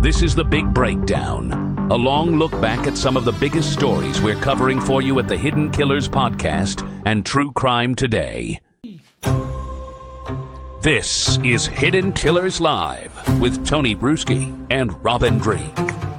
This is The Big Breakdown, a long look back at some of the biggest stories we're covering for you at the Hidden Killers Podcast and True Crime Today. This is Hidden Killers Live with Tony Bruschi and Robin Drake.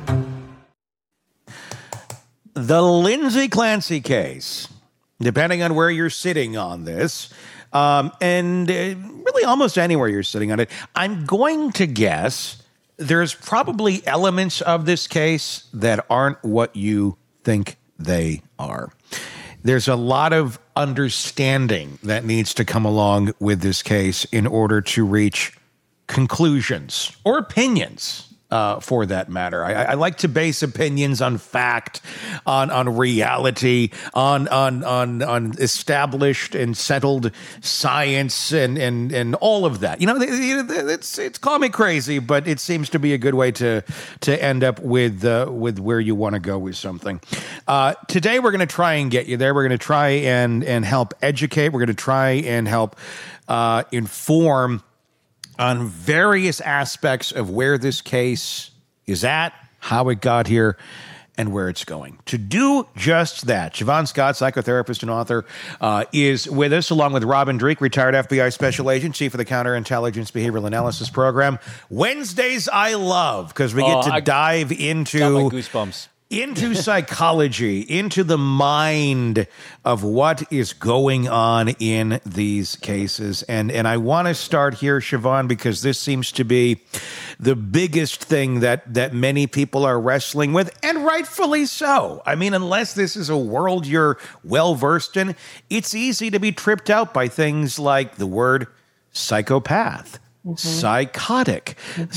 The Lindsay Clancy case, depending on where you're sitting on this, and really almost anywhere you're sitting on it, I'm going to guess there's probably elements of this case that aren't what you think they are. There's a lot of understanding that needs to come along with this case in order to reach conclusions or opinions. For that matter, I like to base opinions on fact, on reality, on established and settled science, and all of that. You know, it's call me crazy, but it seems to be a good way to end up with where you want to go with something. Today, we're going to try and get you there. We're going to try and help educate. We're going to try and help inform on various aspects of where this case is at, how it got here, and where it's going. To do just that, Siobhan Scott, psychotherapist and author, is with us, along with Robin Drake, retired FBI special agent, chief of the Counterintelligence Behavioral Analysis Program. Wednesdays I love, because we get to dive into... Got my goosebumps. Into psychology, into the mind of what is going on in these cases. And I want to start here, Siobhan, because this seems to be the biggest thing that many people are wrestling with, and rightfully so. I mean, unless this is a world you're well-versed in, it's easy to be tripped out by things like the word psychopath. Psychotic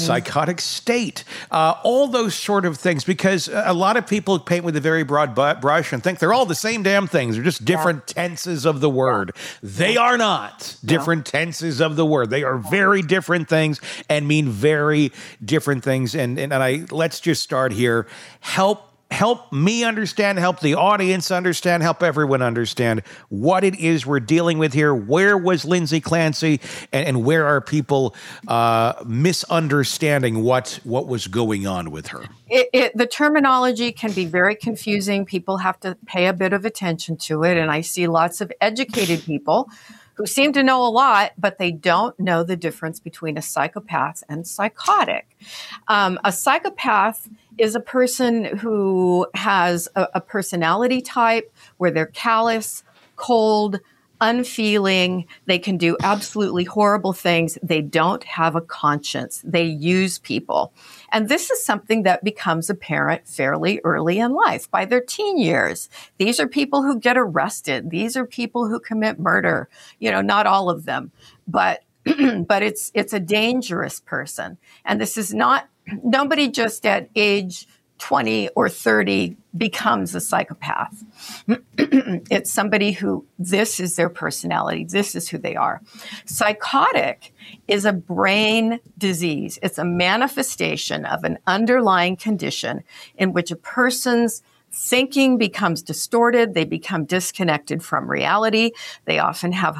state, all those sort of things, because a lot of people paint with a very broad brush and think they're all the same damn things. They're just different tenses of the word. They are not different tenses of the word. They are very different things and mean very different things. And let's just start here. Help me understand, help the audience understand, help everyone understand what it is we're dealing with here. Where was Lindsay Clancy, and where are people misunderstanding what was going on with her? The terminology can be very confusing. People have to pay a bit of attention to it, and I see lots of educated people who seem to know a lot, but they don't know the difference between a psychopath and psychotic. A psychopath is a person who has a personality type where they're callous, cold, unfeeling. They can do absolutely horrible things. They don't have a conscience. They use people. And this is something that becomes apparent fairly early in life, by their teen years. These are people who get arrested. These are people who commit murder. You know, not all of them, but it's a dangerous person. And this is not, nobody just at age 20 or 30 becomes a psychopath. It's somebody who, this is their personality. This is who they are. Psychotic is a brain disease. It's a manifestation of an underlying condition in which a person's thinking becomes distorted. They become disconnected from reality. They often have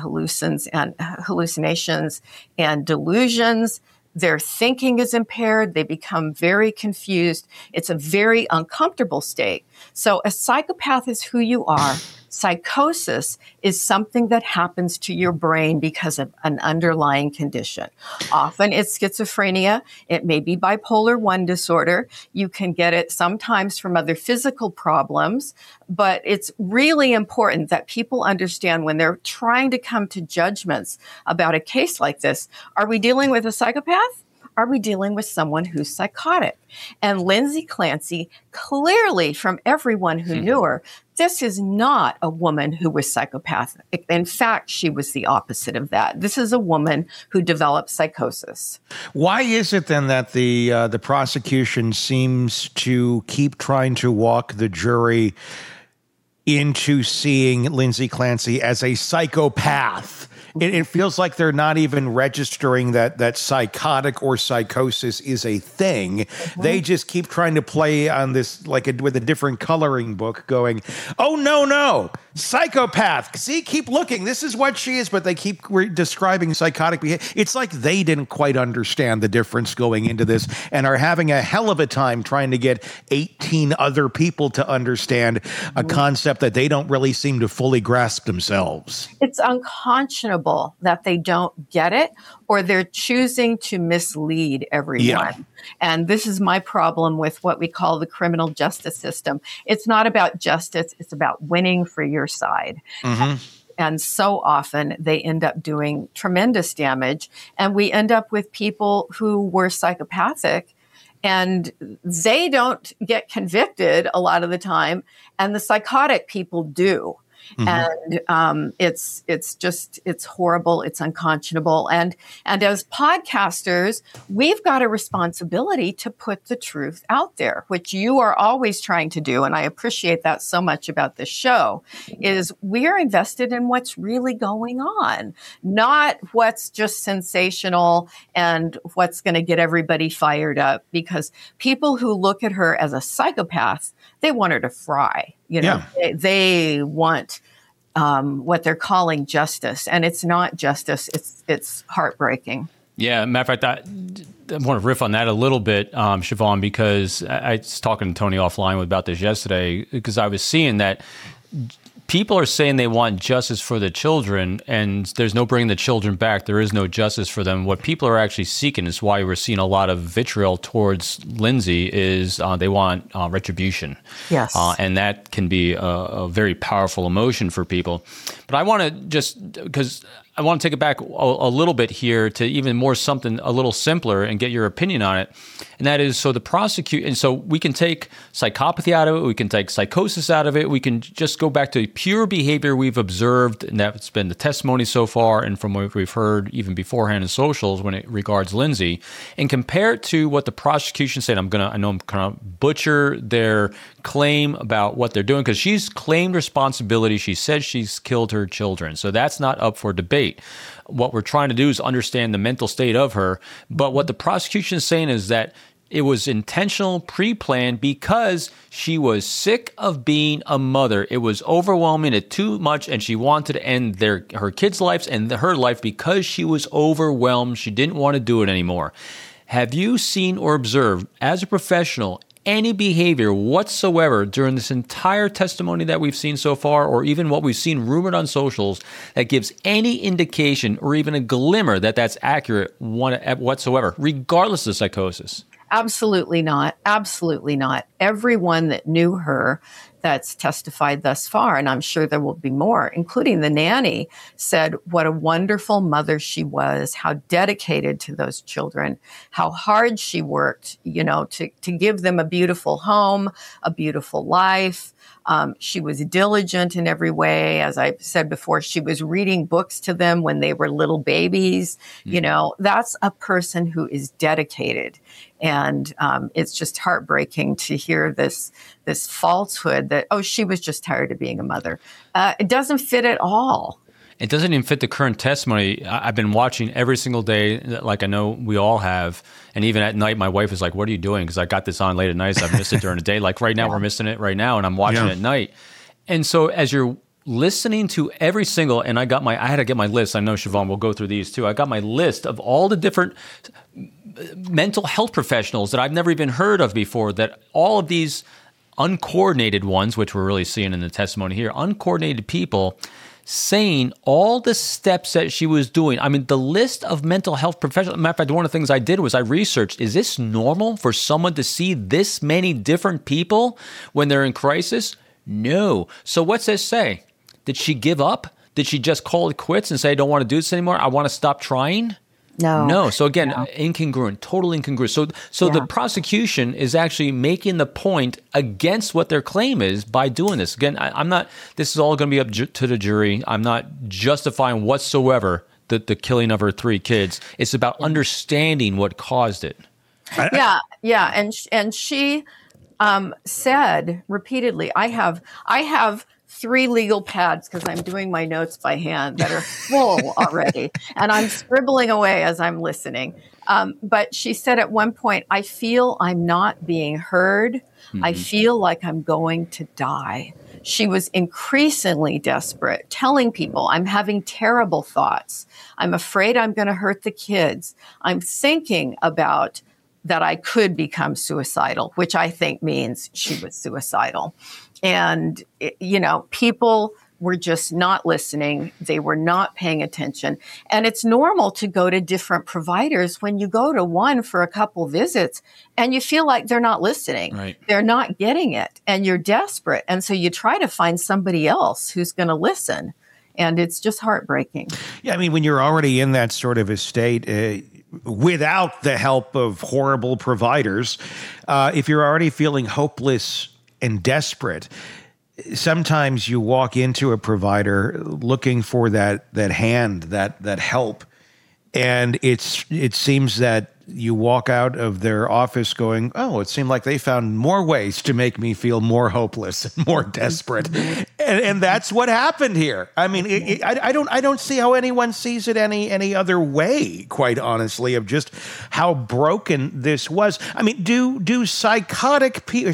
hallucinations and delusions. Their thinking is impaired. They become very confused. It's a very uncomfortable state. So a psychopath is who you are. Psychosis is something that happens to your brain because of an underlying condition. Often it's schizophrenia. It may be bipolar 1 disorder. You can get it sometimes from other physical problems, but it's really important that people understand when they're trying to come to judgments about a case like this. Are we dealing with a psychopath? Are we dealing with someone who's psychotic? And Lindsay Clancy, clearly from everyone who knew her, this is not a woman who was psychopathic. In fact, she was the opposite of that. This is a woman who developed psychosis. Why is it then that the prosecution seems to keep trying to walk the jury into seeing Lindsay Clancy as a psychopath It feels like they're not even registering that psychotic or psychosis is a thing. They just keep trying to play on this with a different coloring book going, oh, no, psychopath. See, keep looking. This is what she is. But they keep describing psychotic behavior. It's like they didn't quite understand the difference going into this and are having a hell of a time trying to get 18 other people to understand a concept that they don't really seem to fully grasp themselves. It's unconscionable that they don't get it, or they're choosing to mislead everyone. Yeah. And this is my problem with what we call the criminal justice system. It's not about justice. It's about winning for your side. Mm-hmm. And so often they end up doing tremendous damage. And we end up with people who were psychopathic and they don't get convicted a lot of the time. And the psychotic people do. Mm-hmm. And it's horrible. It's unconscionable. And as podcasters, we've got a responsibility to put the truth out there, which you are always trying to do. And I appreciate that so much about this show, is we are invested in what's really going on, not what's just sensational and what's going to get everybody fired up, because people who look at her as a psychopath, they want her to fry. They want what they're calling justice, and it's not justice. It's heartbreaking. Yeah, matter of fact, I want to riff on that a little bit, Siobhan, because I was talking to Tony offline about this yesterday, because I was seeing that people are saying they want justice for the children, and there's no bringing the children back. There is no justice for them. What people are actually seeking is why we're seeing a lot of vitriol towards Lindsay is they want retribution. Yes. And that can be a very powerful emotion for people. But I want to because I want to take it back a little bit here to even more something a little simpler and get your opinion on it. And that is, so we can take psychopathy out of it, we can take psychosis out of it, we can just go back to pure behavior we've observed, and that's been the testimony so far, and from what we've heard even beforehand in socials when it regards Lindsay, and compare it to what the prosecution said. I know I'm going to butcher their claim about what they're doing, because she's claimed responsibility. She said she's killed her children, so that's not up for debate. What we're trying to do is understand the mental state of her. But what the prosecution is saying is that it was intentional, pre-planned, because she was sick of being a mother. It was overwhelming, it too much, and she wanted to end her kids' lives and her life because she was overwhelmed. She didn't want to do it anymore. Have you seen or observed, as a professional, any behavior whatsoever during this entire testimony that we've seen so far, or even what we've seen rumored on socials, that gives any indication or even a glimmer that that's accurate whatsoever, regardless of psychosis? Absolutely not. Absolutely not. Everyone that knew her that's testified thus far, and I'm sure there will be more, including the nanny, said what a wonderful mother she was, how dedicated to those children, how hard she worked, to give them a beautiful home, a beautiful life. She was diligent in every way. As I said before, she was reading books to them when they were little babies. That's a person who is dedicated. And it's just heartbreaking to hear this falsehood that, she was just tired of being a mother. It doesn't fit at all. It doesn't even fit the current testimony. I've been watching every single day, like I know we all have. And even at night, my wife is like, what are you doing? Because I got this on late at night, so I've missed it during the day. Like right now, we're missing it right now, and I'm watching it at night. And so as you're listening to every single, and I had to get my list. I know Siobhan will go through these too. I got my list of all the different mental health professionals that I've never even heard of before, that all of these uncoordinated ones, which we're really seeing in the testimony here, uncoordinated people saying all the steps that she was doing. I mean, the list of mental health professionals. Matter of fact, one of the things I did was I researched, is this normal for someone to see this many different people when they're in crisis? No. So what's this say? Did she give up? Did she just call it quits and say, I don't want to do this anymore? I want to stop trying? No. So again, incongruent, total incongruent. So the prosecution is actually making the point against what their claim is by doing this. Again, I'm not, this is all going to be up to the jury. I'm not justifying whatsoever the killing of her 3 kids. It's about understanding what caused it. And she said repeatedly, I have 3 legal pads because I'm doing my notes by hand that are full already. And I'm scribbling away as I'm listening. But she said at one point, I feel I'm not being heard. I feel like I'm going to die. She was increasingly desperate, telling people, I'm having terrible thoughts. I'm afraid I'm going to hurt the kids. I'm thinking about that I could become suicidal, which I think means she was suicidal. And, people were just not listening. They were not paying attention. And it's normal to go to different providers when you go to one for a couple visits and you feel like they're not listening. Right. They're not getting it. And you're desperate. And so you try to find somebody else who's going to listen. And it's just heartbreaking. Yeah, I mean, when you're already in that sort of a state, without the help of horrible providers, if you're already feeling hopeless and desperate, sometimes you walk into a provider looking for that hand, that help, and it seems that you walk out of their office going, oh, it seemed like they found more ways to make me feel more hopeless and more desperate, and that's what happened here. I mean, I don't see how anyone sees it any other way, quite honestly, of just how broken this was. I mean, do psychotic people,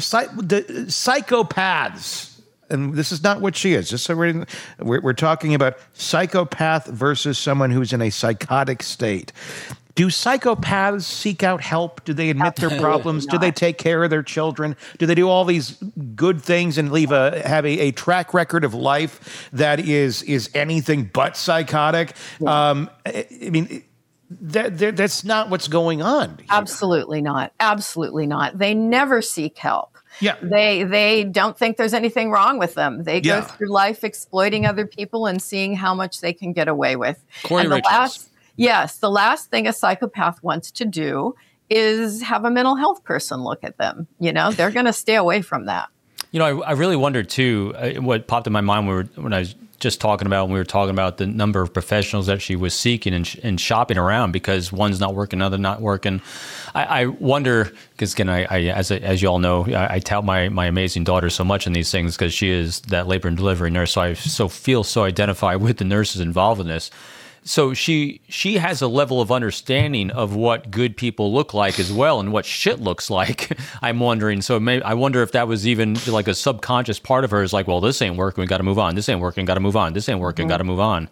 psychopaths? And this is not what she is. Just so we're talking about psychopath versus someone who's in a psychotic state. Do psychopaths seek out help? Do they admit their problems? Do they take care of their children? Do they do all these good things and have a track record of life that is anything but psychotic? Yeah. I mean, that's not what's going on here. Absolutely not. Absolutely not. They never seek help. Yeah. They don't think there's anything wrong with them. They go through life exploiting other people and seeing how much they can get away with. Corey Richards. The last thing a psychopath wants to do is have a mental health person look at them. They're going to stay away from that. I really wondered too, what popped in my mind when I was just talking about, when we were talking about the number of professionals that she was seeking and shopping around because one's not working, another not working. I wonder, because again, as you all know, I tout my amazing daughter so much in these things because she is that labor and delivery nurse. So I feel so identified with the nurses involved in this. So she has a level of understanding of what good people look like as well and what shit looks like. I'm wondering. So I wonder if that was even like a subconscious part of her is like, well, this ain't working. We got to move on. This ain't working. Got to move on. This ain't working. Got to move on.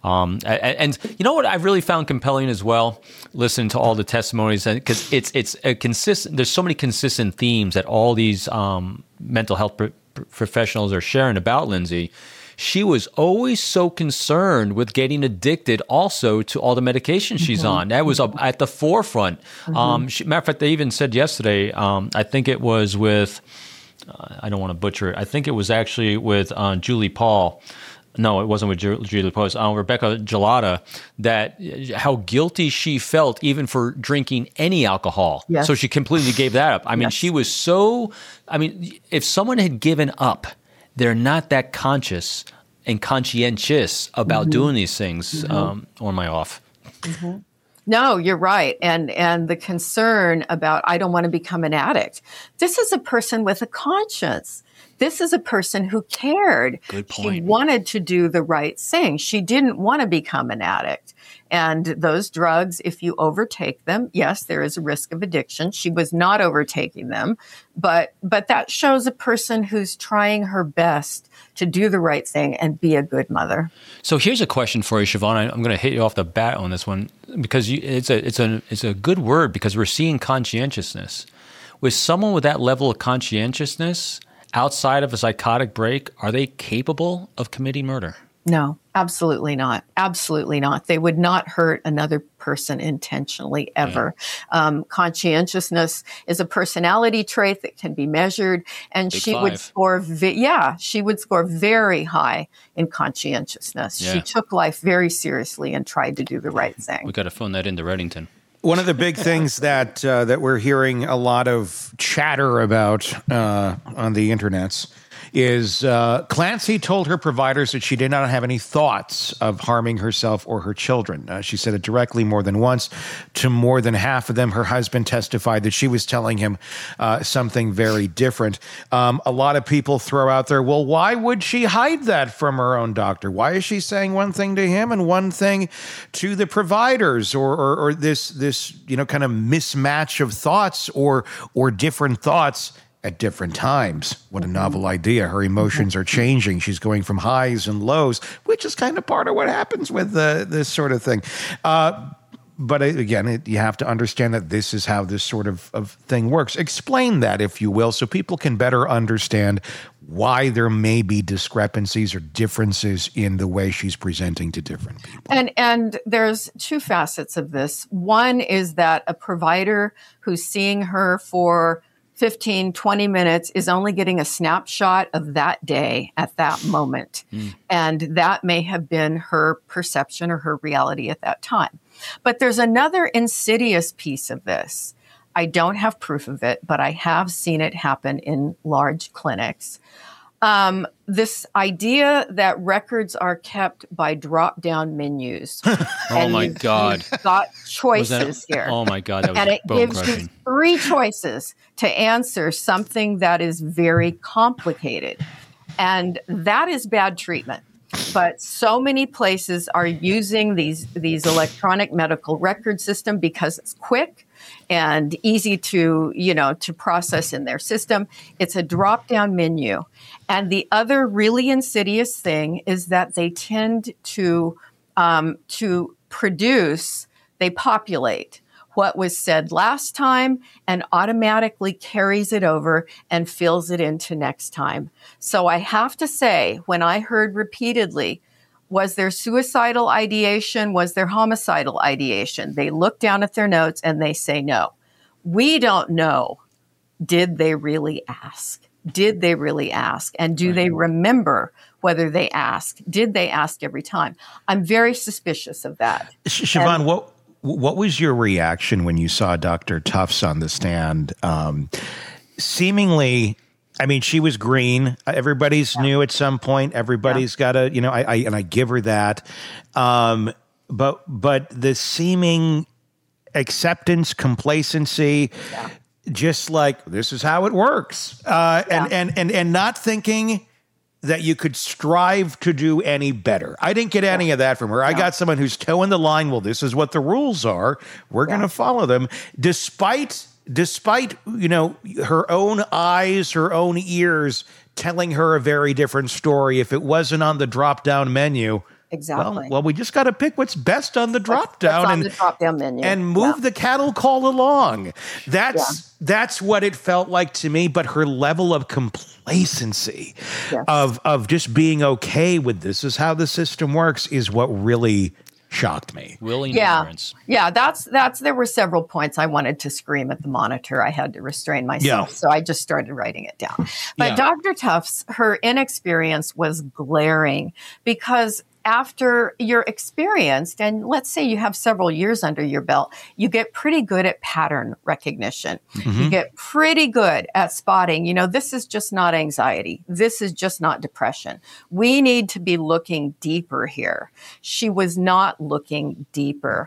And you know what I really found compelling as well, listening to all the testimonies, because it's a consistent. There's so many consistent themes that all these mental health professionals are sharing about Lindsay. She was always so concerned with getting addicted also to all the medication she's on. That was at the forefront. Matter of fact, they even said yesterday, I think it was with, I don't want to butcher it, I think it was actually with Julie Paul. No, it wasn't with Julie Paul. It was Rebecca Gelada, that how guilty she felt even for drinking any alcohol. Yes. So she completely gave that up. I mean, she was so, if someone had given up, they're not that conscious and conscientious about doing these things. Or am I off? No, you're right. And the concern about, I don't want to become an addict. This is a person with a conscience. This is a person who cared. Good point. She wanted to do the right thing. She didn't want to become an addict. And those drugs, if you overtake them, yes, there is a risk of addiction. She was not overtaking them, but that shows a person who's trying her best to do the right thing and be a good mother. So here's a question for you, Siobhan. I'm going to hit you off the bat on this one because it's a good word, because we're seeing conscientiousness. With someone with that level of conscientiousness outside of a psychotic break, are they capable of committing murder? No, absolutely not. Absolutely not. They would not hurt another person intentionally ever. Yeah. Conscientiousness is a personality trait that can be measured, and Big she five. would score. She would score very high in conscientiousness. Yeah. She took life very seriously and tried to do the right thing. We got to phone that into Reddington. One of the big things that we're hearing a lot of chatter about on the internets is Clancy told her providers that she did not have any thoughts of harming herself or her children. She said it directly more than once to more than half of them. Her husband testified that she was telling him something very different. A lot of people throw out there, well, why would she hide that from her own doctor? Why is she saying one thing to him and one thing to the providers, or this kind of mismatch of thoughts or different thoughts at different times? What a novel idea. Her emotions are changing. She's going from highs and lows, which is kind of part of what happens with this sort of thing. But again, you have to understand that this is how this sort of thing works. Explain that, if you will, so people can better understand why there may be discrepancies or differences in the way she's presenting to different people. And there's two facets of this. One is that a provider who's seeing her for 15, 20 minutes is only getting a snapshot of that day at that moment. And that may have been her perception or her reality at that time. But there's another insidious piece of this. I don't have proof of it, but I have seen it happen in large clinics. This idea that records are kept by drop-down menus. Oh my God. You've got choices here. Oh my God, that was And it gives bone-crushing. you 3 choices to answer something that is very complicated. And that is bad treatment. But so many places are using these electronic medical record system because it's quick and easy to process in their system. It's a drop-down menu. And the other really insidious thing is that they tend to populate what was said last time and automatically carries it over and fills it into next time. So I have to say, when I heard repeatedly, was there suicidal ideation? Was there homicidal ideation? They look down at their notes and they say no. We don't know. Did they really ask? Did they really ask? And do they remember whether they asked? Did they ask every time? I'm very suspicious of that. Siobhan, what was your reaction when you saw Dr. Tufts on the stand? Seemingly, I mean, she was green. Everybody's new at some point. Everybody's got to, I give her that. But the seeming acceptance, complacency, just like this is how it works, and not thinking that you could strive to do any better. I didn't get any of that from her. I got someone who's toeing the line. Well, this is what the rules are. We're going to follow them, despite her own eyes, her own ears telling her a very different story. If it wasn't on the drop-down menu, exactly. Well, we just got to pick what's best on the drop-down the drop-down menu and move the cattle call along. That's what it felt like to me. But her level of complacency, of just being okay with this is how the system works, is what really shocked me. Willing ignorance. Yeah, that's there were several points I wanted to scream at the monitor. I had to restrain myself. So I just started writing it down. But Dr. Tufts, her inexperience was glaring, because after you're experienced, and let's say you have several years under your belt, you get pretty good at pattern recognition. You get pretty good at spotting, this is just not anxiety. This is just not depression. We need to be looking deeper here. She was not looking deeper.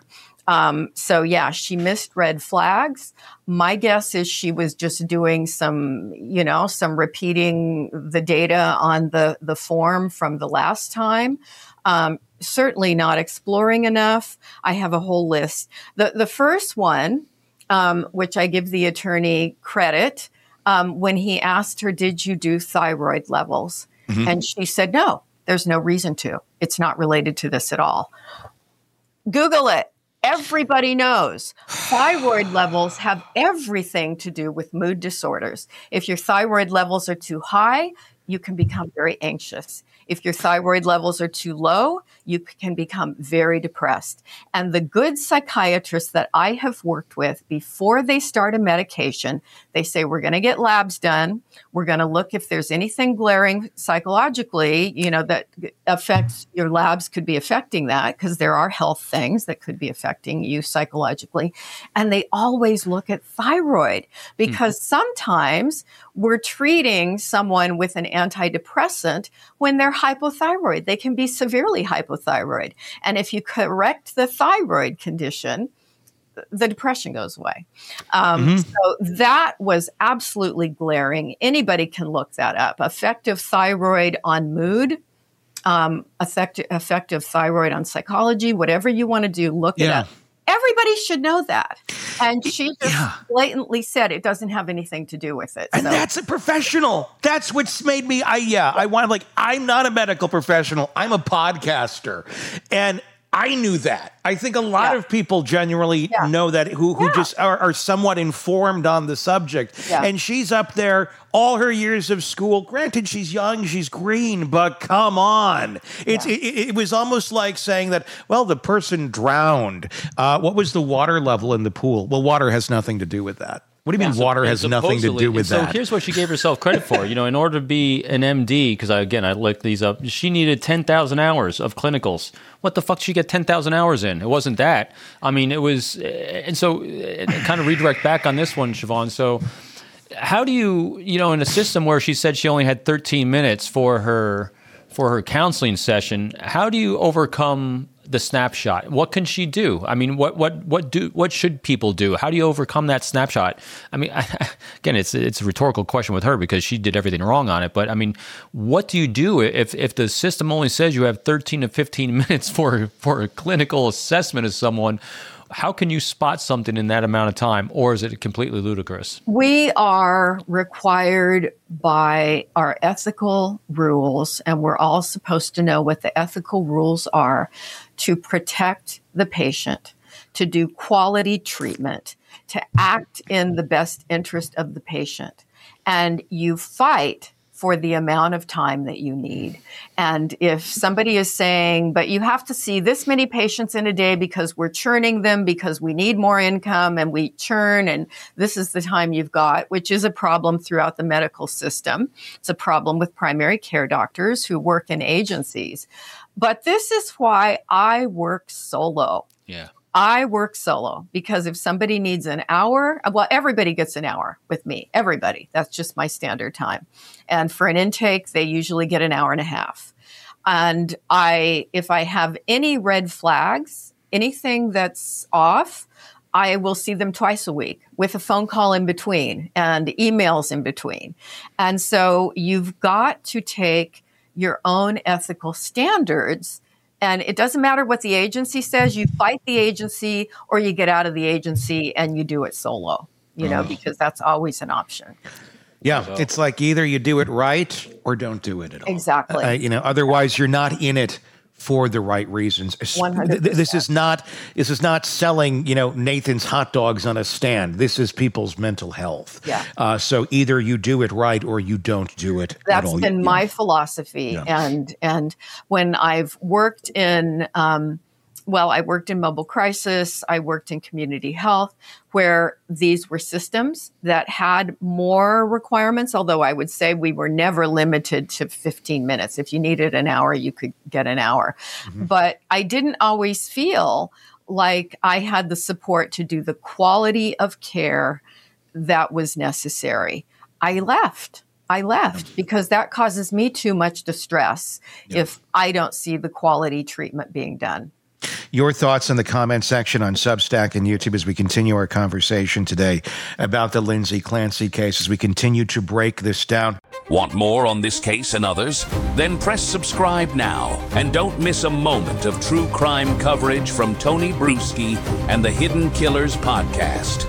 She missed red flags. My guess is she was just doing some repeating the data on the form from the last time. Certainly not exploring enough. I have a whole list. The first one, which I give the attorney credit, when he asked her, did you do thyroid levels? And she said, no, there's no reason to. It's not related to this at all. Google it. Everybody knows thyroid levels have everything to do with mood disorders. If your thyroid levels are too high, you can become very anxious. If your thyroid levels are too low, you can become very depressed. And the good psychiatrists that I have worked with, before they start a medication, they say, we're going to get labs done. We're going to look if there's anything glaring psychologically, that affects your labs, could be affecting that, because there are health things that could be affecting you psychologically. And they always look at thyroid, because sometimes we're treating someone with an antidepressant when they're hypothyroid. They can be severely hypothyroid. And if you correct the thyroid condition, the depression goes away. So that was absolutely glaring. Anybody can look that up. Effective thyroid on mood, effective thyroid on psychology, whatever you want to do, look it up. Everybody should know that. And she just blatantly said it doesn't have anything to do with it. And that's a professional. That's what's made me, I'm not a medical professional. I'm a podcaster. And I knew that. I think a lot of people genuinely know that who just are somewhat informed on the subject. Yeah. And she's up there, all her years of school. Granted, she's young, she's green, but come on. It was almost like saying that, well, the person drowned. What was the water level in the pool? Well, water has nothing to do with that. What do you mean water has nothing to do with that? So here's what she gave herself credit for. In order to be an MD, because I looked these up, she needed 10,000 hours of clinicals. What the fuck did she get 10,000 hours in? It wasn't that. I mean, it was, and so kind of redirect back on this one, Siobhan. So how do you, in a system where she said she only had 13 minutes for her counseling session, how do you overcome the snapshot? What can she do? I mean, what should people do? How do you overcome that snapshot? I mean, again, it's a rhetorical question with her because she did everything wrong on it. But I mean, what do you do if the system only says you have 13 to 15 minutes for a clinical assessment of someone? How can you spot something in that amount of time, or is it completely ludicrous? We are required by our ethical rules, and we're all supposed to know what the ethical rules are, to protect the patient, to do quality treatment, to act in the best interest of the patient. And you fight for the amount of time that you need. And if somebody is saying, but you have to see this many patients in a day because we're churning them because we need more income and we churn and this is the time you've got, which is a problem throughout the medical system. It's a problem with primary care doctors who work in agencies. But this is why I work solo. Yeah. I work solo because if somebody needs an hour, well, everybody gets an hour with me. Everybody. That's just my standard time. And for an intake, they usually get an hour and a half. And if I have any red flags, anything that's off, I will see them twice a week with a phone call in between and emails in between. And so you've got to take your own ethical standards. And it doesn't matter what the agency says. You fight the agency or you get out of the agency and you do it solo, because that's always an option. Yeah, it's like either you do it right or don't do it at all. Exactly. Otherwise you're not in it for the right reasons. 100%. This is not selling, Nathan's hot dogs on a stand. This is people's mental health. Yeah. So either you do it right or you don't do it at all. That's been my philosophy. Yeah. And when I've worked in, I worked in mobile crisis, I worked in community health, where these were systems that had more requirements, although I would say we were never limited to 15 minutes. If you needed an hour, you could get an hour. Mm-hmm. But I didn't always feel like I had the support to do the quality of care that was necessary. I left because that causes me too much distress if I don't see the quality treatment being done. Your thoughts in the comment section on Substack and YouTube as we continue our conversation today about the Lindsay Clancy case as we continue to break this down. Want more on this case and others? Then press subscribe now and don't miss a moment of true crime coverage from Tony Brueski and the Hidden Killers podcast.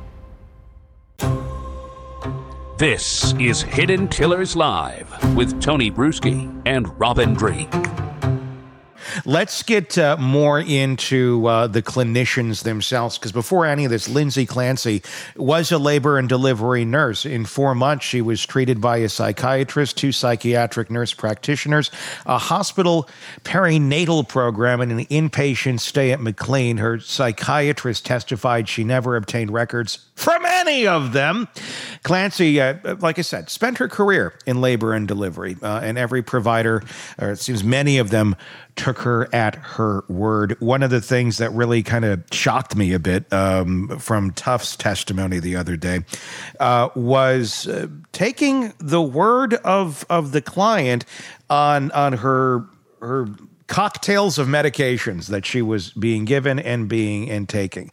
This is Hidden Killers Live with Tony Brueski and Robin Drake. Let's get more into the clinicians themselves, because before any of this, Lindsay Clancy was a labor and delivery nurse. In 4 months, she was treated by a psychiatrist, 2 psychiatric nurse practitioners, a hospital perinatal program, and an inpatient stay at McLean. Her psychiatrist testified she never obtained records from many of them. Clancy, like I said, spent her career in labor and delivery, and every provider, or it seems many of them, took her at her word. One of the things that really kind of shocked me a bit from Tufts' testimony the other day was taking the word of the client on her cocktails of medications that she was being given and taking.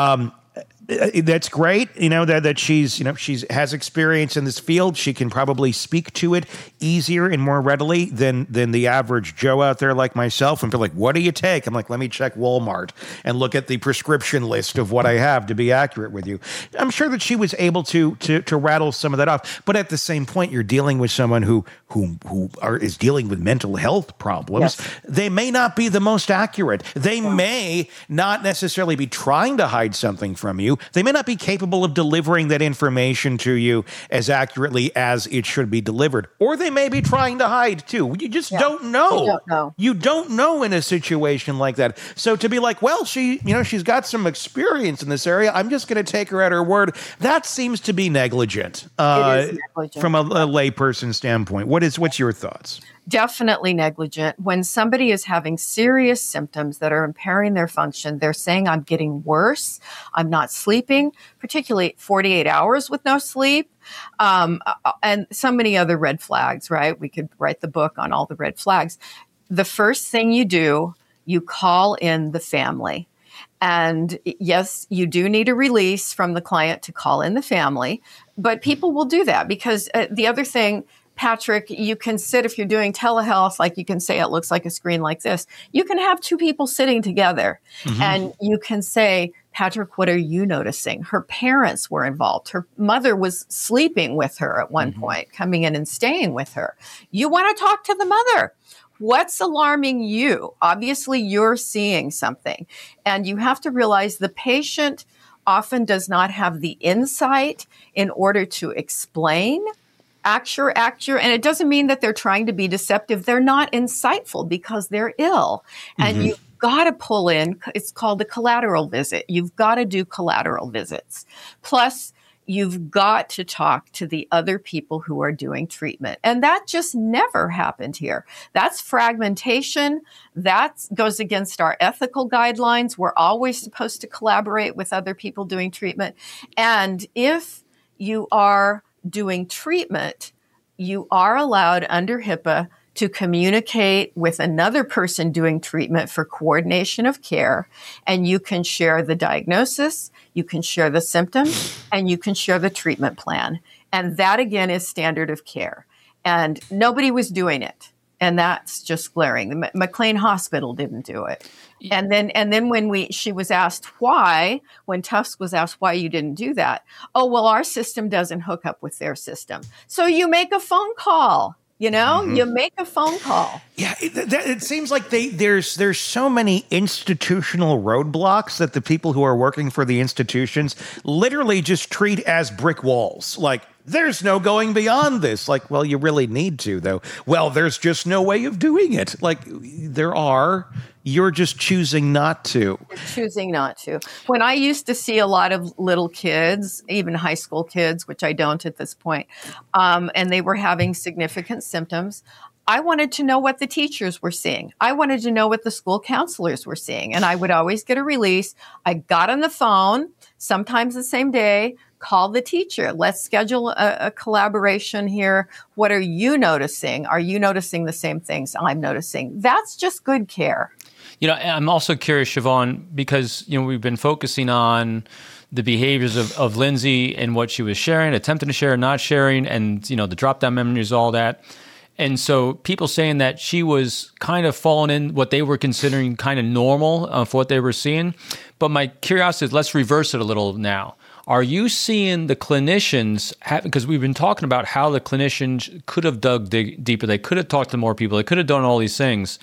That's great, that she's has experience in this field. She can probably speak to it easier and more readily than the average Joe out there like myself, and be like, what do you take? I'm like, let me check Walmart and look at the prescription list of what I have to be accurate with you. I'm sure that she was able to rattle some of that off, but at the same point, you're dealing with someone who is dealing with mental health problems. Yes. They may not be the most accurate. They may not necessarily be trying to hide something from you. They may not be capable of delivering that information to you as accurately as it should be delivered. Or they may be trying to hide too. You just don't know. You don't know. You don't know in a situation like that. So to be like, well, she's got some experience in this area, I'm just going to take her at her word, that seems to be negligent, it is negligent. From a layperson standpoint. What's your thoughts? Definitely negligent. When somebody is having serious symptoms that are impairing their function, they're saying, I'm getting worse, I'm not sleeping, particularly 48 hours with no sleep, and so many other red flags, right? We could write the book on all the red flags. The first thing you do, you call in the family. And yes, you do need a release from the client to call in the family, but people will do that because the other thing, Patrick, you can sit, if you're doing telehealth, like you can say it looks like a screen like this. You can have two people sitting together and you can say, Patrick, what are you noticing? Her parents were involved. Her mother was sleeping with her at one point, coming in and staying with her. You want to talk to the mother. What's alarming you? Obviously, you're seeing something. And you have to realize the patient often does not have the insight in order to explain acture, and it doesn't mean that they're trying to be deceptive. They're not insightful because they're ill. And you've got to pull in, it's called a collateral visit. You've got to do collateral visits. Plus, you've got to talk to the other people who are doing treatment. And that just never happened here. That's fragmentation. That goes against our ethical guidelines. We're always supposed to collaborate with other people doing treatment. And if you are doing treatment, you are allowed under HIPAA to communicate with another person doing treatment for coordination of care. And you can share the diagnosis, you can share the symptoms, and you can share the treatment plan. And that, again, is standard of care. And nobody was doing it. And that's just glaring. The McLean Hospital didn't do it. And then when she was asked why, when Tufts was asked why you didn't do that, oh, well, our system doesn't hook up with their system. So you make a phone call. You make a phone call. Yeah, it seems like there's so many institutional roadblocks that the people who are working for the institutions literally just treat as brick walls. Like, there's no going beyond this. Like, well, you really need to, though. Well, there's just no way of doing it. Like, there are. You're just choosing not to. Choosing not to. When I used to see a lot of little kids, even high school kids, which I don't at this point, and they were having significant symptoms, I wanted to know what the teachers were seeing. I wanted to know what the school counselors were seeing. And I would always get a release. I got on the phone, sometimes the same day, call the teacher. Let's schedule a collaboration here. What are you noticing? Are you noticing the same things I'm noticing? That's just good care. I'm also curious, Siobhan, because, we've been focusing on the behaviors of Lindsay and what she was sharing, attempting to share, not sharing, and, the drop-down memories, all that. And so people saying that she was kind of falling in what they were considering kind of normal for what they were seeing. But my curiosity is, let's reverse it a little now. Are you seeing the clinicians, because we've been talking about how the clinicians could have dug deeper, they could have talked to more people, they could have done all these things.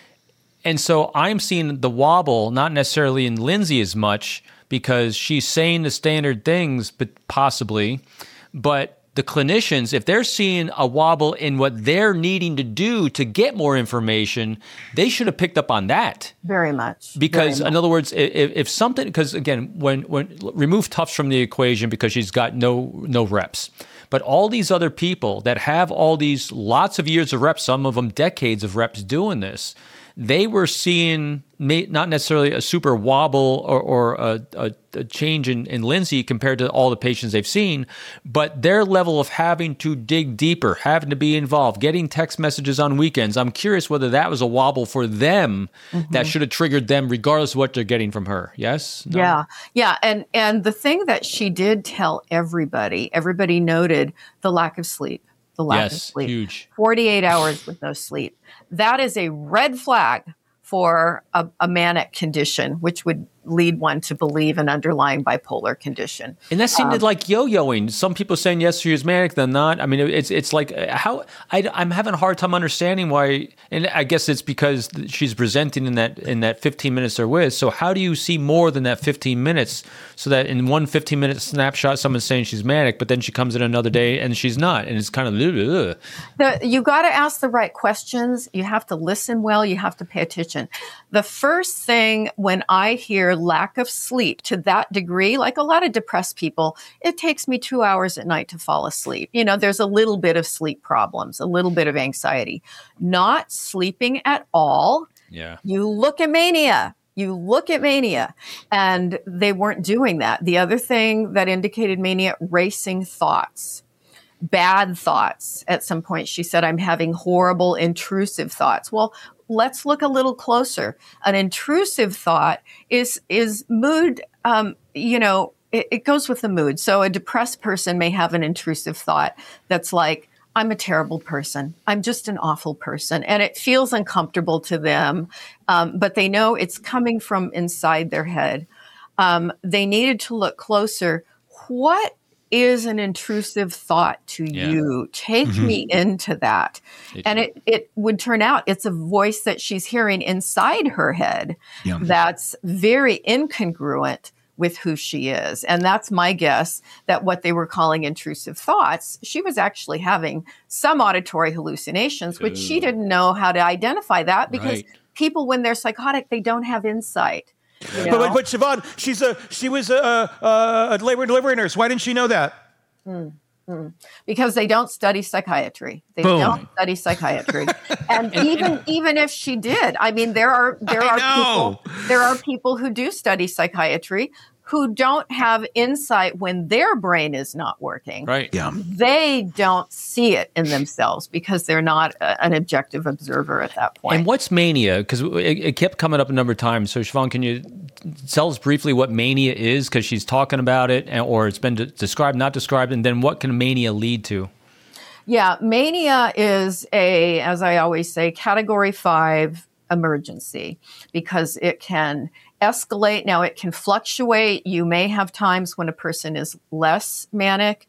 And so I'm seeing the wobble, not necessarily in Lindsay as much, because she's saying the standard things, but possibly, but the clinicians, if they're seeing a wobble in what they're needing to do to get more information, they should have picked up on that. Very much. Because, in other words, if something, because again, when remove Tufts from the equation because she's got no reps, but all these other people that have all these lots of years of reps, some of them decades of reps doing this, they were seeing not necessarily a super wobble or a change in Lindsay compared to all the patients they've seen, but their level of having to dig deeper, having to be involved, getting text messages on weekends. I'm curious whether that was a wobble for them that should have triggered them regardless of what they're getting from her. Yes? No? Yeah. And the thing that she did tell everybody noted the lack of sleep. The lack of sleep. Huge. 48 hours with no sleep. That is a red flag for a manic condition, which would lead one to believe an underlying bipolar condition. And that seemed like yo-yoing. Some people saying yes, she was manic, then not. I mean, it's like how I'm having a hard time understanding why. And I guess it's because she's presenting in that 15 minutes they're with. So how do you see more than that 15 minutes? So that in one 15-minute snapshot, someone's saying she's manic, but then she comes in another day and she's not, and it's kind of. You got to ask the right questions. You have to listen well. You have to pay attention. The first thing when I hear lack of sleep to that degree, like a lot of depressed people, it takes me 2 hours at night to fall asleep. There's a little bit of sleep problems, a little bit of anxiety, not sleeping at all. Yeah. You look at mania. And they weren't doing that. The other thing that indicated mania, racing thoughts. Bad thoughts. At some point, she said, I'm having horrible, intrusive thoughts. Well, let's look a little closer. An intrusive thought is mood, it goes with the mood. So a depressed person may have an intrusive thought that's like, I'm a terrible person. I'm just an awful person. And it feels uncomfortable to them, but they know it's coming from inside their head. They needed to look closer. What is an intrusive thought to you? Take me into that. And it would turn out it's a voice that she's hearing inside her head that's very incongruent with who she is. And that's my guess that what they were calling intrusive thoughts, she was actually having some auditory hallucinations, which she didn't know how to identify that because people, when they're psychotic, they don't have insight. But Siobhan, she was a labor and delivery nurse. Why didn't she know that? Because they don't study psychiatry. They don't study psychiatry. And even if she did, I mean, there are people who do study psychiatry who don't have insight when their brain is not working. Right. Yeah. They don't see it in themselves because they're not an objective observer at that point. And what's mania? Because it kept coming up a number of times. So Siobhan, can you tell us briefly what mania is? Because she's talking about it, or it's been described, not described, and then what can mania lead to? Yeah, mania is as I always say, Category 5 emergency because it can escalate. Now, it can fluctuate. You may have times when a person is less manic,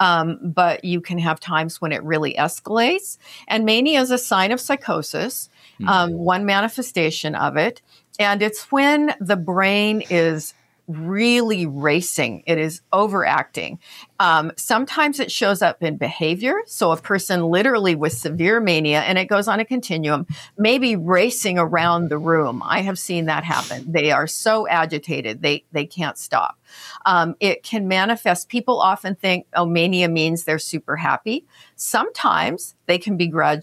but you can have times when it really escalates. And mania is a sign of psychosis, one manifestation of it. And it's when the brain is really racing. It is overacting. Sometimes it shows up in behavior. So a person literally with severe mania, and it goes on a continuum, maybe racing around the room. I have seen that happen. They are so agitated, they can't stop. It can manifest. People often think, mania means they're super happy. Sometimes they can be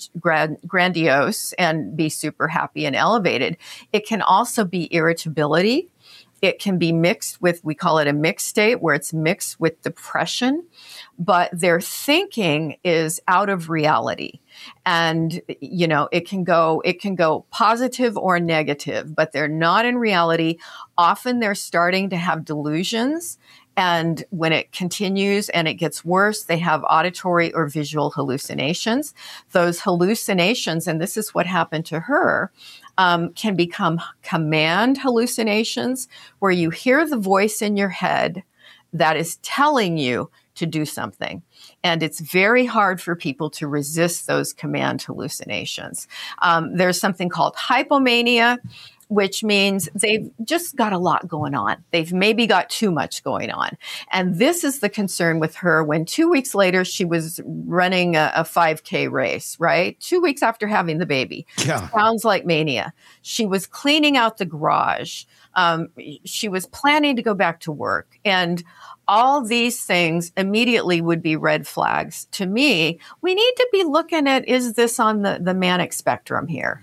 grandiose and be super happy and elevated. It can also be irritability. It can be mixed with, we call it a mixed state, where it's mixed with depression, but their thinking is out of reality. And, it can go positive or negative, but they're not in reality. Often they're starting to have delusions. And when it continues and it gets worse, they have auditory or visual hallucinations. Those hallucinations, and this is what happened to her, can become command hallucinations, where you hear the voice in your head that is telling you to do something. And it's very hard for people to resist those command hallucinations. There's something called hypomania, which means they've just got a lot going on. They've maybe got too much going on. And this is the concern with her when 2 weeks later she was running a 5K race, right? 2 weeks after having the baby. Yeah. Sounds like mania. She was cleaning out the garage. She was planning to go back to work. And all these things immediately would be red flags. To me, we need to be looking at, is this on the manic spectrum here?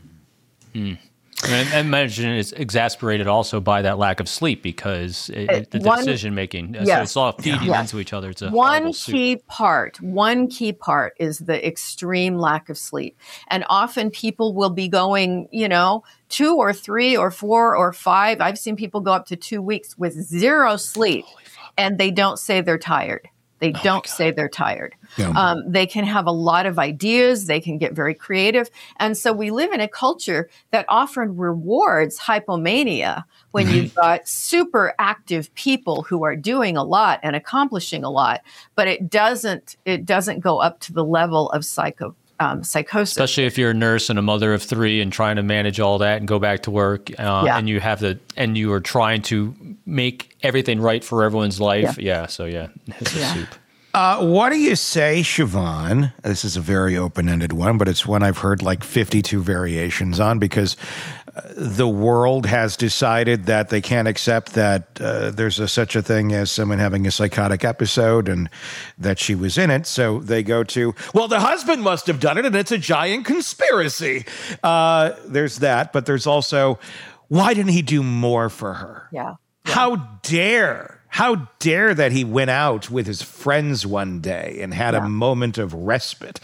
And I imagine it's exasperated also by that lack of sleep because the decision making. Yes. So it's all feeding into each other. It's a one key part is the extreme lack of sleep. And often people will be going, 2 or 3 or 4 or 5. I've seen people go up to 2 weeks with zero sleep, and they don't say they're tired. They don't say they're tired. Yeah. They can have a lot of ideas. They can get very creative. And so we live in a culture that often rewards hypomania when you've got super active people who are doing a lot and accomplishing a lot, but it doesn't go up to the level of psychosis. Especially if you're a nurse and a mother of 3 and trying to manage all that and go back to work, and you are trying to make everything right for everyone's life. It's a soup. What do you say, Siobhan? This is a very open-ended one, but it's one I've heard like 52 variations on because the world has decided that they can't accept that there's such a thing as someone having a psychotic episode and that she was in it. So they go to, well, the husband must have done it and it's a giant conspiracy. There's that, but there's also, why didn't he do more for her? Yeah. How dare that he went out with his friends one day and had a moment of respite.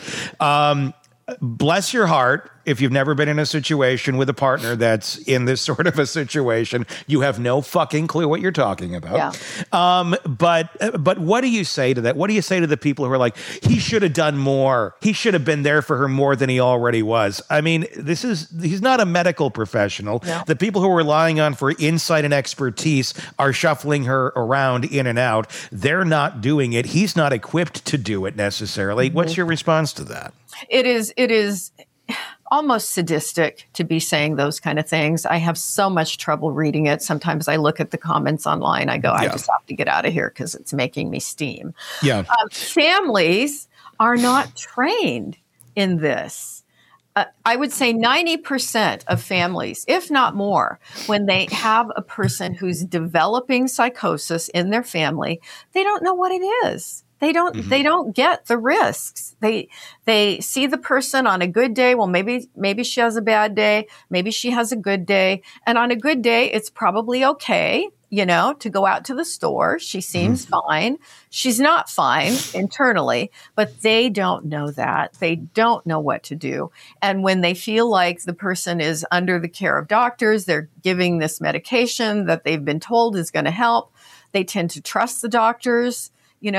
Bless your heart. If you've never been in a situation with a partner that's in this sort of a situation, you have no fucking clue what you're talking about. Yeah. But what do you say to that? What do you say to the people who are like, he should have done more. He should have been there for her more than he already was. I mean, he's not a medical professional. No. The people who are relying on for insight and expertise are shuffling her around in and out. They're not doing it. He's not equipped to do it necessarily. What's your response to that? It is almost sadistic to be saying those kind of things. I have so much trouble reading it. Sometimes I look at the comments online. I go, I just have to get out of here because it's making me steam. Yeah. Families are not trained in this. I would say 90% of families, if not more, when they have a person who's developing psychosis in their family, they don't know what it is. They don't get the risks. They see the person on a good day. Well, maybe she has a bad day. Maybe she has a good day. And on a good day, it's probably okay, to go out to the store. She seems fine. She's not fine internally, but they don't know that. They don't know what to do. And when they feel like the person is under the care of doctors, they're giving this medication that they've been told is going to help. They tend to trust the doctors.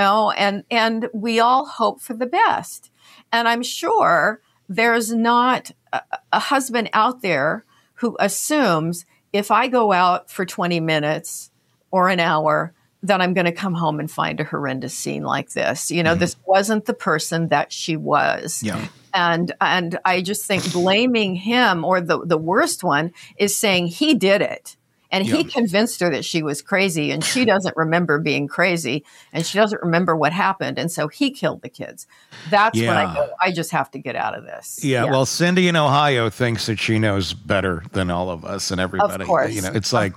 And we all hope for the best. And I'm sure there's not a husband out there who assumes if I go out for 20 minutes or an hour, that I'm going to come home and find a horrendous scene like this. This wasn't the person that she was. Yeah. And I just think blaming him, or the worst one is saying he did it. And he convinced her that she was crazy, and she doesn't remember being crazy, and she doesn't remember what happened. And so he killed the kids. That's when I go, I just have to get out of this. Yeah. Well, Cindy in Ohio thinks that she knows better than all of us and everybody. Of course. It's like,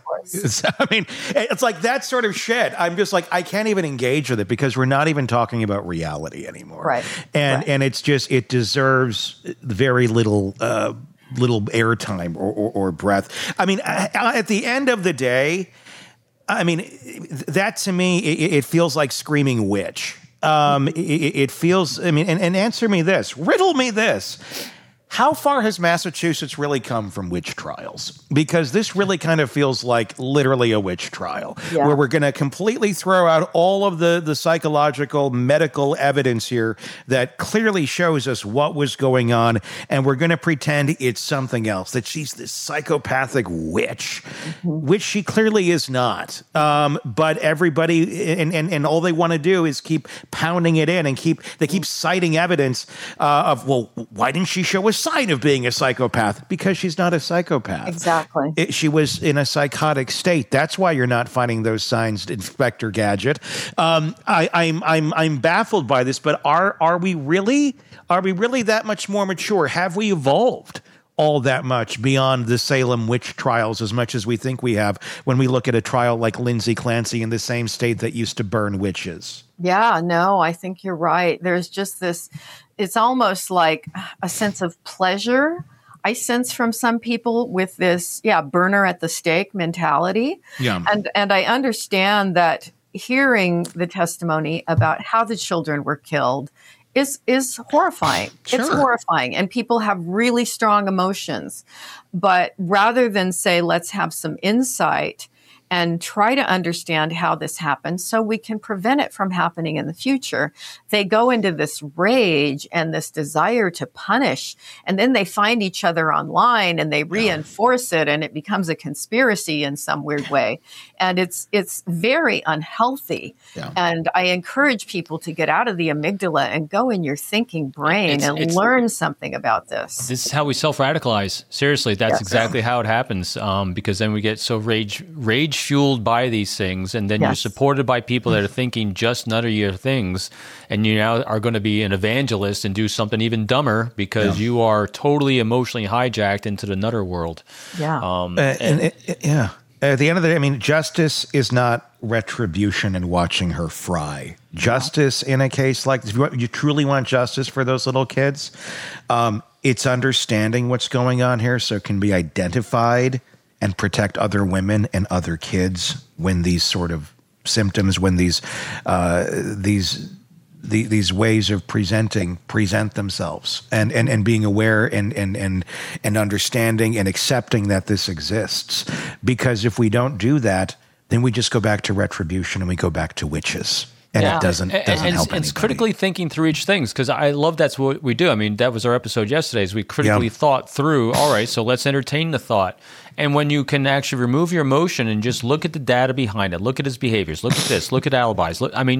it's like that sort of shit. I'm just like, I can't even engage with it because we're not even talking about reality anymore. Right. And it's just, it deserves very little airtime or breath. I mean, at the end of the day, I mean, that to me, it feels like screaming witch. It feels, I mean, and answer me this, riddle me this. How far has Massachusetts really come from witch trials? Because this really kind of feels like literally a witch trial, where we're going to completely throw out all of the psychological, medical evidence here that clearly shows us what was going on, and we're going to pretend it's something else, that she's this psychopathic witch, which she clearly is not. But everybody, and all they want to do is keep pounding it in and keep citing evidence of, well, why didn't she show us sign of being a psychopath because she's not a psychopath. Exactly. She was in a psychotic state. That's why you're not finding those signs, Inspector Gadget. I'm baffled by this, but are we really that much more mature? Have we evolved all that much beyond the Salem witch trials as much as we think we have when we look at a trial like Lindsay Clancy in the same state that used to burn witches? Yeah, no, I think you're right. There's just this, it's almost like a sense of pleasure I sense from some people with this, burner at the stake mentality. Yeah. And I understand that hearing the testimony about how the children were killed is horrifying. Sure. It's horrifying. And people have really strong emotions. But rather than say, let's have some insight and try to understand how this happened so we can prevent it from happening in the future, they go into this rage and this desire to punish. And then they find each other online and they reinforce it, and it becomes a conspiracy in some weird way. And it's very unhealthy. Yeah. And I encourage people to get out of the amygdala and go in your thinking brain and learn something about this. This is how we self-radicalize. Seriously, that's exactly how it happens. Because then we get so rage fueled by these things, and then you're supported by people that are thinking just nuttier things, and you now are going to be an evangelist and do something even dumber because you are totally emotionally hijacked into the nutter world. At the end of the day, I mean, justice is not retribution and watching her fry. Justice in a case like this, if you truly want justice for those little kids, it's understanding what's going on here so it can be identified and protect other women and other kids when these sort of symptoms, when these ways of present themselves, and being aware and understanding and accepting that this exists. Because if we don't do that, then we just go back to retribution and we go back to witches. And it doesn't help anybody. It's critically thinking through each thing, because I love that's what we do. I mean, that was our episode yesterday, is we critically thought through, all right, so let's entertain the thought. And when you can actually remove your emotion and just look at the data behind it, look at his behaviors, look at this, look at alibis,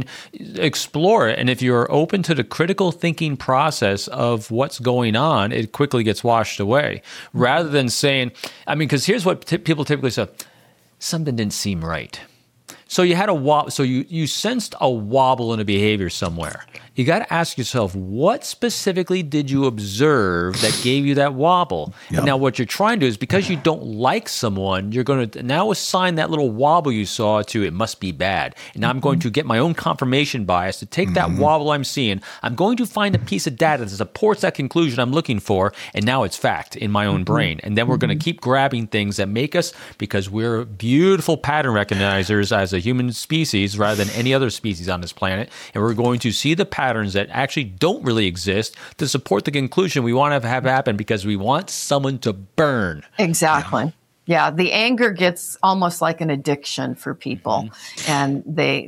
explore it. And if you're open to the critical thinking process of what's going on, it quickly gets washed away. Rather than saying, because here's what people typically say, something didn't seem right. So you had a wobble. So you sensed a wobble in a behavior somewhere. You got to ask yourself, what specifically did you observe that gave you that wobble? Yep. And now what you're trying to do is, because you don't like someone, you're going to now assign that little wobble you saw to it must be bad. And now I'm going to get my own confirmation bias to take that wobble I'm seeing. I'm going to find a piece of data that supports that conclusion I'm looking for. And now it's fact in my own brain. And then we're going to keep grabbing things that make us, because we're beautiful pattern recognizers as a human species rather than any other species on this planet. And we're going to see the patterns that actually don't really exist to support the conclusion we want to have happen, because we want someone to burn. Exactly. Yeah, the anger gets almost like an addiction for people, and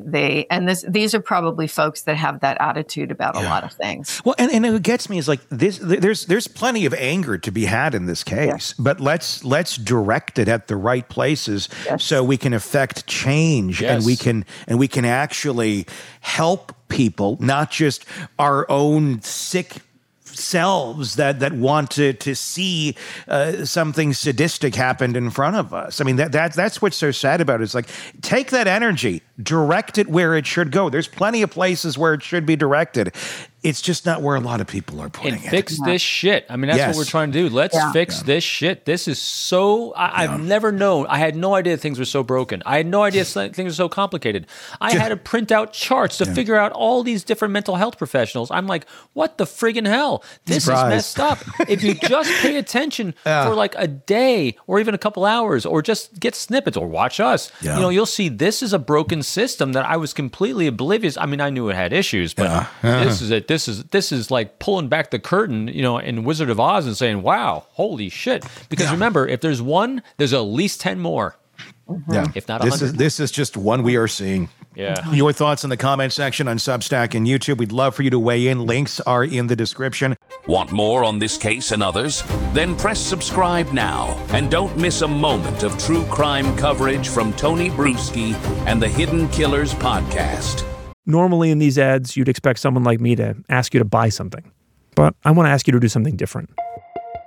these are probably folks that have that attitude about a lot of things. Well, and what gets me is like this. There's plenty of anger to be had in this case, but let's direct it at the right places so we can affect change, and we can actually help people, not just our own sick selves that want to see something sadistic happen in front of us. I mean, that's what's so sad about it. It's like, take that energy, direct it where it should go. There's plenty of places where it should be directed. It's just not where a lot of people are putting it. Fix this shit. I mean, that's what we're trying to do. Let's fix this shit. This is so... I've never known. I had no idea things were so broken. I had no idea things were so complicated. I had to print out charts to figure out all these different mental health professionals. I'm like, what the friggin' hell? This is messed up. If you just pay attention for like a day or even a couple hours, or just get snippets or watch us, you'll see this is a broken system that I was completely oblivious. I mean, I knew it had issues, but this is it. This is like pulling back the curtain, in Wizard of Oz and saying, wow, holy shit. Because remember, if there's one, there's at least 10 more. Yeah. If not 100. This is just one we are seeing. Yeah. Your thoughts in the comment section on Substack and YouTube. We'd love for you to weigh in. Links are in the description. Want more on this case and others? Then press subscribe now and don't miss a moment of true crime coverage from Tony Bruschi and the Hidden Killers podcast. Normally in these ads, you'd expect someone like me to ask you to buy something. But I want to ask you to do something different.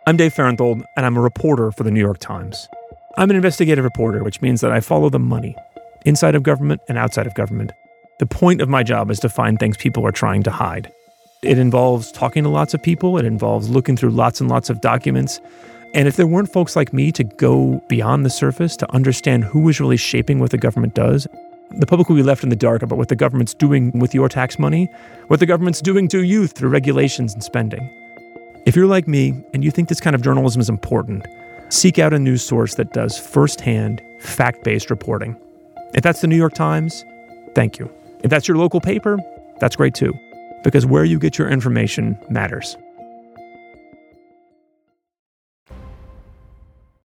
I'm Dave Farenthold, and I'm a reporter for the New York Times. I'm an investigative reporter, which means that I follow the money, inside of government and outside of government. The point of my job is to find things people are trying to hide. It involves talking to lots of people. It involves looking through lots and lots of documents. And if there weren't folks like me to go beyond the surface to understand who is really shaping what the government does, the public will be left in the dark about what the government's doing with your tax money, what the government's doing to you through regulations and spending. If you're like me and you think this kind of journalism is important, seek out a news source that does firsthand, fact-based reporting. If that's the New York Times, thank you. If that's your local paper, that's great too, because where you get your information matters.